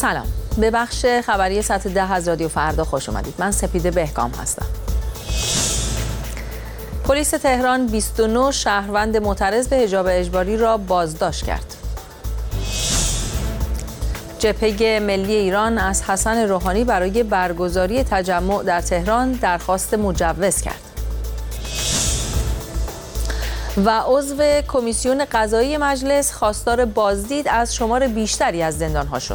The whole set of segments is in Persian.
سلام، به بخش خبری ساعت 10 از رادیو فردا خوش اومدید. من سپیده بهگام هستم. پلیس تهران 29 شهروند معترض به حجاب اجباری را بازداشت کرد. جبهه ملی ایران از حسن روحانی برای برگزاری تجمع در تهران درخواست مجوز کرد. و عضو کمیسیون قضایی مجلس خواستار بازدید از شمار بیشتری از زندان‌ها شد.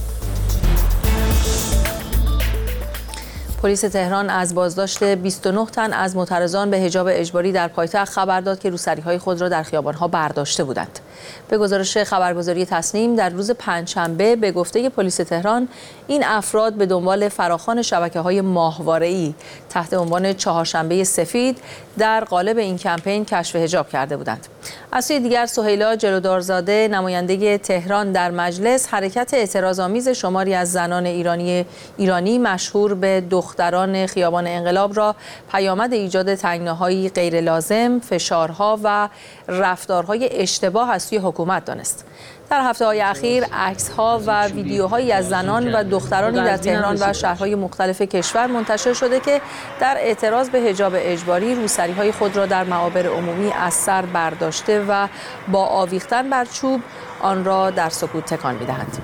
پلیس تهران از بازداشت 29 تن از معترضان به حجاب اجباری در پایتخت خبر داد که روسری‌های خود را در خیابان‌ها برداشته بودند. به گزارش خبرگزاری تصنیم در روز پنجشنبه به گفته پلیس تهران این افراد به دنبال فراخوان شبکه‌های ماهواره‌ای تحت عنوان چهارشنبه سفید در قالب این کمپین کشف حجاب کرده بودند. از سوی دیگر سهیلا جلودارزاده نماینده تهران در مجلس حرکت اعتراض‌آمیز شماری از زنان ایرانی مشهور به دختران خیابان انقلاب را پیامد ایجاد تنگناهایی غیر لازم، فشارها و رفتارهای اشتباه از سوی حکومت دانست. در هفته‌های اخیر عکس‌ها و ویدیوهایی از زنان و دخترانی در تهران و شهرهای مختلف کشور منتشر شده که در اعتراض به حجاب اجباری روسری‌های خود را در معابر عمومی از سر برداشته و با آویختن بر چوب آن را در سکوت تکان می‌دهند.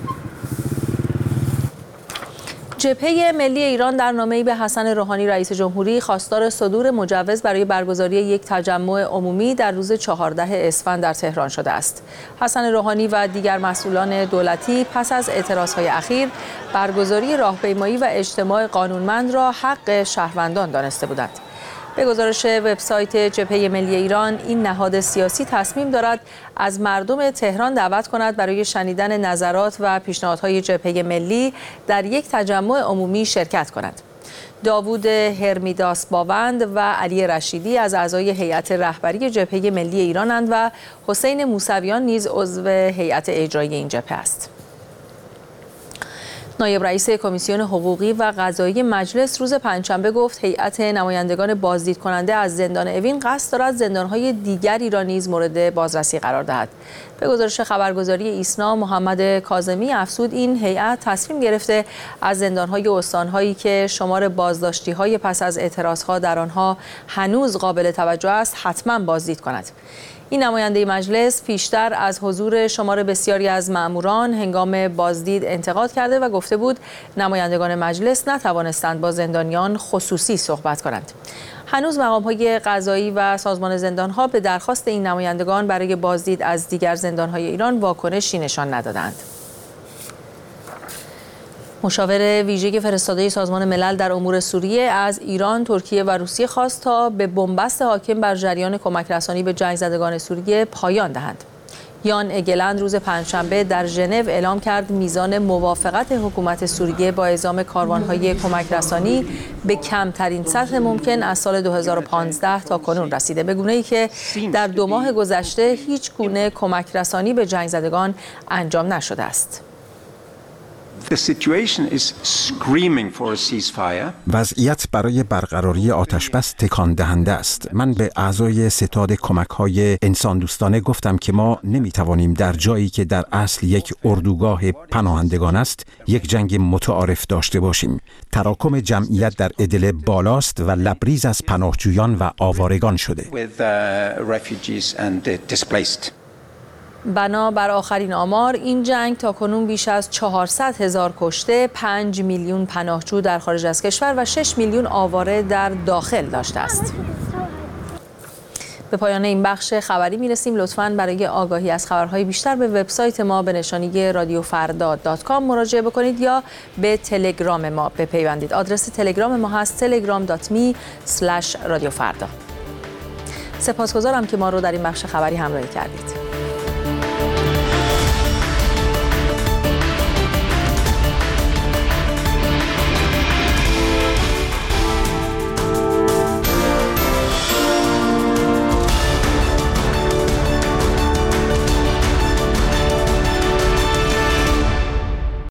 جبهه ملی ایران در نامه‌ای به حسن روحانی رئیس جمهوری خواستار صدور مجوز برای برگزاری یک تجمع عمومی در روز 14 اسفند در تهران شده است. حسن روحانی و دیگر مسئولان دولتی پس از اعتراضهای اخیر برگزاری راهپیمایی و اجتماع قانونمند را حق شهروندان دانسته بودند. به گزارش وبسایت جبهه ملی ایران، این نهاد سیاسی تصمیم دارد از مردم تهران دعوت کند برای شنیدن نظرات و پیشنهادهای جبهه ملی در یک تجمع عمومی شرکت کنند. داوود هرمیداس باوند و علی رشیدی از اعضای هیئت رهبری جبهه ملی ایرانند و حسین موسویان نیز عضو هیئت اجرایی این جبهه است. نایب رئیس کمیسیون حقوقی و قضایی مجلس روز پنجشنبه گفت هیئت نمایندگان بازدید کننده از زندان اوین قصد دارد زندان‌های دیگری را نیز مورد بازرسی قرار دهد. به گزارش خبرگزاری ایسنا، محمد کاظمی افزود این هیئت تصمیم گرفته از زندان‌های استان‌هایی که شمار بازداشتی‌های پس از اعتراضها در آنها هنوز قابل توجه است حتما بازدید کند. این نماینده مجلس پیشتر از حضور شمار بسیاری از مأموران هنگام بازدید انتقاد کرده و گفته بود نمایندگان مجلس نتوانستند با زندانیان خصوصی صحبت کنند. هنوز مقام‌های قضایی و سازمان زندان‌ها به درخواست این نمایندگان برای بازدید از دیگر زندان‌های ایران واکنشی نشان ندادند. مشاور ویژه فرستاده سازمان ملل در امور سوریه از ایران، ترکیه و روسیه خواست تا به بنبست حاکم بر جریان کمک رسانی به جنگ زدگان سوریه پایان دهند. یان اگلند روز پنجشنبه در ژنو اعلام کرد میزان موافقت حکومت سوریه با اعزام کاروان‌های کمک رسانی به کمترین سطح ممکن از سال 2015 تا کنون رسیده، به گونه‌ای که در 2 ماه گذشته هیچ گونه کمک رسانی به جنگ زدگان انجام نشده است. وضعیت برای برقراری آتش‌بس تکان دهنده است. من به اعضای ستاد کمک‌های انسان دوستانه گفتم که ما نمی‌توانیم در جایی که در اصل یک اردوگاه پناهندگان است، یک جنگ متعارف داشته باشیم. تراکم جمعیت در ادلب بالاست و لبریز از پناهجویان و آوارگان شده. بنابر آخرین آمار، این جنگ تاکنون بیش از 400,000 کشته، 5 میلیون پناهجو در خارج از کشور و 6 میلیون آواره در داخل داشته است. به پایان این بخش خبری میرسیم. لطفاً برای آگاهی از خبرهای بیشتر به وبسایت ما به نشانی radiofarda.com مراجعه بکنید یا به تلگرام ما بپیوندید. آدرس تلگرام ما هست telegram.me/radiofarda. سپاسگزارم که ما رو در این بخش خبری همراهی کردید.